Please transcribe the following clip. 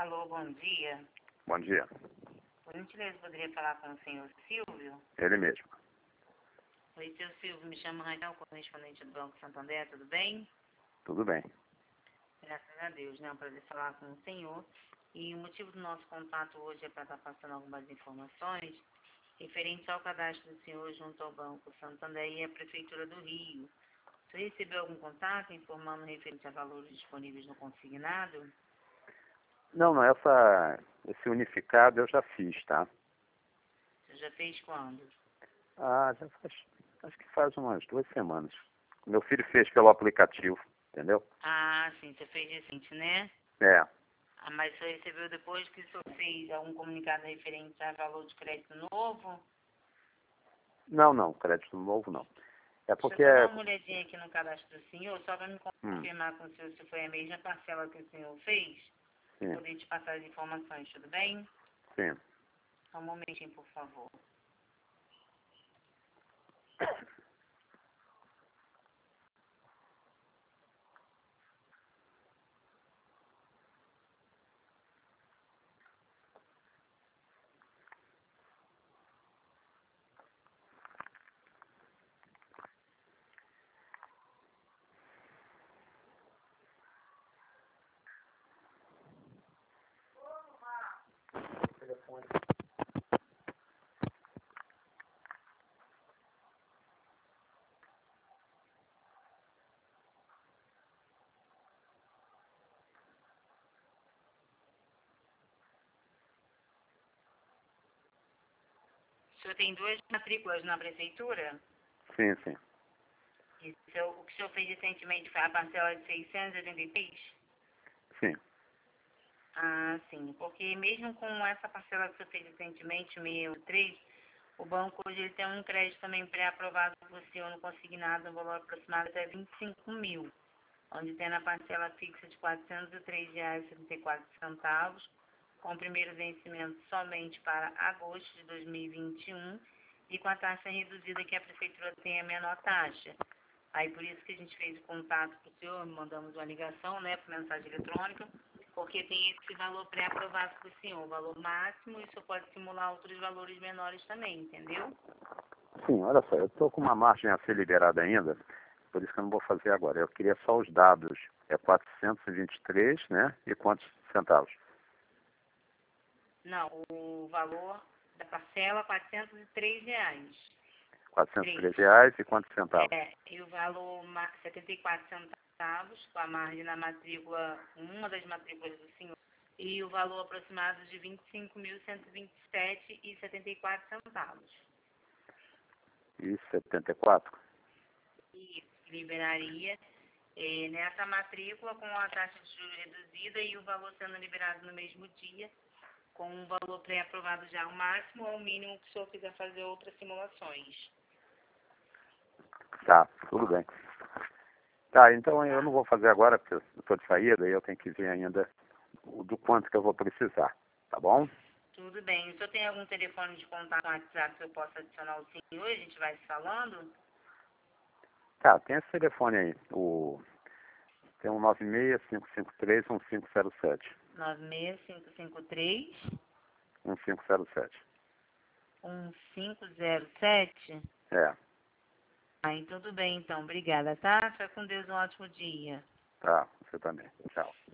Alô, bom dia. Bom dia. Por gentileza, poderia falar com o senhor Silvio? Ele mesmo. Oi, seu Silvio, me chamo Raquel, correspondente do Banco Santander, tudo bem? Tudo bem. Graças a Deus, né? Um prazer falar com o senhor. E o motivo do nosso contato hoje é para estar passando algumas informações referentes ao cadastro do senhor junto ao Banco Santander e à Prefeitura do Rio. Você recebeu algum contato informando referente a valores disponíveis no consignado? Não, esse unificado eu já fiz, tá? Você já fez quando? Acho que faz umas 2 semanas. Meu filho fez pelo aplicativo, entendeu? Ah, sim, você fez recente, né? É. Ah, mas você recebeu depois que o senhor fez algum comunicado referente a valor de crédito novo? Não, crédito novo não. É Deixa eu porque só dar uma olhadinha aqui no cadastro do senhor, só para me Hum, confirmar com o senhor se foi a mesma parcela que o senhor fez, para sim, poder te passar as informações, tudo bem? sim. Só um momentinho, por favor. O senhor tem 2 matrículas na prefeitura? Sim, sim. E o que o senhor fez recentemente foi a parcela de 683? Sim. Ah, sim, porque mesmo com essa parcela que o senhor fez recentemente, 683, o banco hoje ele tem um crédito também pré-aprovado para o senhor no consignado, no valor aproximado até 25 mil, onde tem na parcela fixa de R$ 403,74, com o primeiro vencimento somente para agosto de 2021 e com a taxa reduzida que a prefeitura tem a menor taxa. Aí por isso que a gente fez o contato para o senhor, mandamos uma ligação, né, por mensagem eletrônica, porque tem esse valor pré-aprovado para o senhor, o valor máximo, e o senhor pode simular outros valores menores também, entendeu? Sim, olha só, eu estou com uma margem a ser liberada ainda, por isso que eu não vou fazer agora. Eu queria só os dados. É 423, né? E quantos centavos? Não, o valor da parcela, R$ 403. 403 reais e quantos centavos? E o valor 74 centavos, com a margem na matrícula, uma das matrículas do senhor, e o valor aproximado de R$ 25.127,74. E 74? E liberaria nessa matrícula com a taxa de juros reduzida e o valor sendo liberado no mesmo dia, com um valor pré-aprovado já ao máximo ou ao mínimo que o senhor quiser fazer outras simulações. Tá, tudo bem. Tá, então eu não vou fazer agora, porque eu estou de saída e eu tenho que ver ainda do quanto que eu vou precisar, tá bom? Tudo bem. O senhor tem algum telefone de contato no WhatsApp que eu possa adicionar o senhor? A gente vai se falando? Tá, tem esse telefone aí, tem um 96553-1507. 96553 1507. 1507. É, Aí tudo bem então. Obrigada, tá? Fica com Deus, um ótimo dia. tá, você também. Tchau.